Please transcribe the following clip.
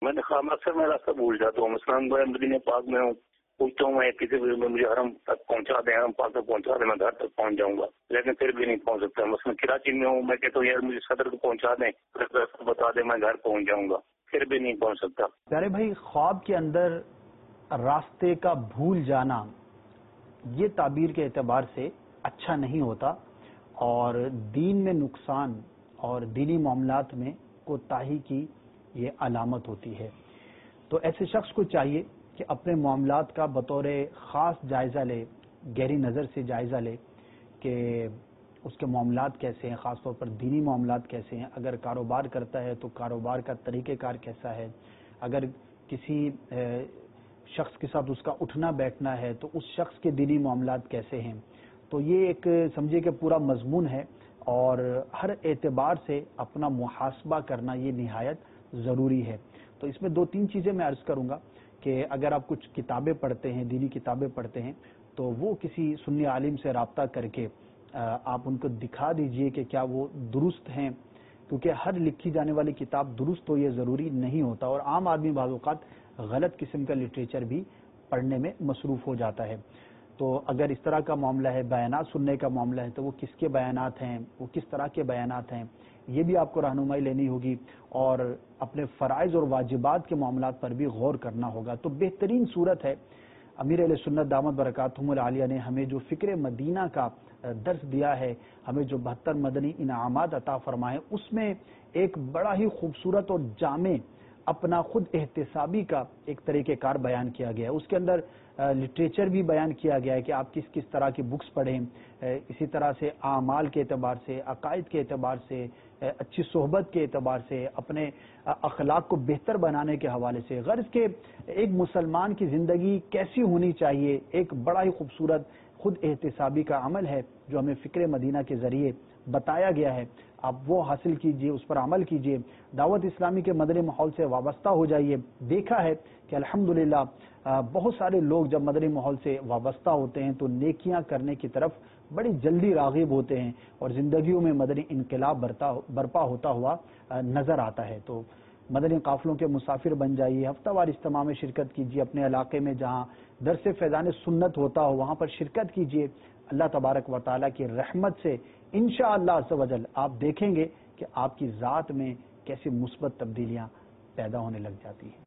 मैंने खाम अक्सर मैं रास्ता भूल जाता हूँ। मसलन मदीने पाक में हूँ, पूछता हूँ मैं किसी भी मुझे हरम तक पहुँचा दे, हरम पाक तक पहुँचा दे, मैं घर तक पहुँच जाऊंगा, लेकिन फिर भी नहीं पहुँच सकता। मसलन कराची में हूँ, मैं कहता हूँ यार मुझे सदर को पहुँचा दें, रास्ता बता दें, मैं घर पहुँच जाऊंगा, फिर भी नहीं पहुँच सकता। प्यारे भाई, ख्वाब के अंदर रास्ते का भूल जाना ये ताबीर के एतबार से अच्छा नहीं होता और दीन में नुकसान और दीनी मामलात में कोताही की ये अलामत होती है। तो ऐसे शख्स को चाहिए कि अपने मामलात का बतौर ख़ास जायज़ा ले, गहरी नज़र से जायज़ा ले कि उसके मामलात कैसे हैं, ख़ास तौर पर दीनी मामलात कैसे हैं। अगर कारोबार करता है तो कारोबार का तरीक़ेकार कैसा है, अगर किसी शख्स के साथ उसका उठना बैठना है तो उस शख्स के दीनी मामलात कैसे हैं। तो ये एक समझिए कि पूरा मजमून है और हर एतबार से अपना मुहासबा करना ये निहायत ज़रूरी है। तो इसमें दो तीन चीज़ें मैं अर्ज़ करूँगा कि अगर आप कुछ किताबें पढ़ते हैं, दीनी किताबें पढ़ते हैं, तो वो किसी सुन्नी आलिम से राब्ता करके आप उनको दिखा दीजिए कि क्या वो दुरुस्त हैं, क्योंकि हर लिखी जाने वाली किताब दुरुस्त हो ये ज़रूरी नहीं होता और आम आदमी बाज़ औक़ात गलत किस्म का लिटरेचर भी पढ़ने में मसरूफ़ हो जाता है। तो अगर इस तरह का मामला है, बयानात सुनने का मामला है, तो वो किसके बयानात हैं, वो किस तरह के बयानात हैं, ये भी आपको रहनुमाई लेनी होगी और अपने फ़राइज़ और वाजिबात के मामलात पर भी गौर करना होगा। तो बेहतरीन सूरत है, अमीर अहले सुन्नत दामत बरकातहुमुल आलिया ने हमें जो फ़िक्र मदीना का दर्स दिया है, हमें जो 72 मदनी इनामात अता फरमाए, उसमें एक बड़ा ही खूबसूरत और जामे अपना खुद एहतिसाबी का एक तरीक़ेकार बयान किया गया है। उसके अंदर लिटरेचर भी बयान किया गया है कि आप किस किस तरह की बुक्स पढ़ें, इसी तरह से आमाल के एतबार से, अकायद के एतबार से, अच्छी सोहबत के एतबार से, अपने अखलाक को बेहतर बनाने के हवाले से, गर्ज़ के एक मुसलमान की ज़िंदगी कैसी होनी चाहिए, एक बड़ा ही खूबसूरत खुद एहतिसाबी का अमल है जो हमें फ़िक्र मदीना के ज़रिए बताया गया है। आप वो हासिल कीजिए, उस पर अमल कीजिए, दावत इस्लामी के मदनी माहौल से वाबस्ता हो जाइए। देखा है कि अल्हम्दुलिल्लाह बहुत सारे लोग जब मदनी माहौल से वाबस्ता होते हैं तो नेकियां करने की तरफ बड़ी जल्दी राग़िब होते हैं और ज़िंदगियों में मदनी इनकलाब बरपा होता हुआ नज़र आता है। तो मदनी काफ़िलों के मुसाफिर बन जाइए, हफ्तावार इज्तिमा में शिरकत कीजिए, अपने इलाके में जहाँ दरस फैज़ान सुन्नत होता हो वहाँ पर शिरकत कीजिए। अल्लाह तबारक व तआला की रहमत से इंशाअल्लाह अज़्ज़ व जल आप देखेंगे कि आपकी ज़ात में कैसी मुस्बत तब्दीलियाँ पैदा होने लग जाती हैं।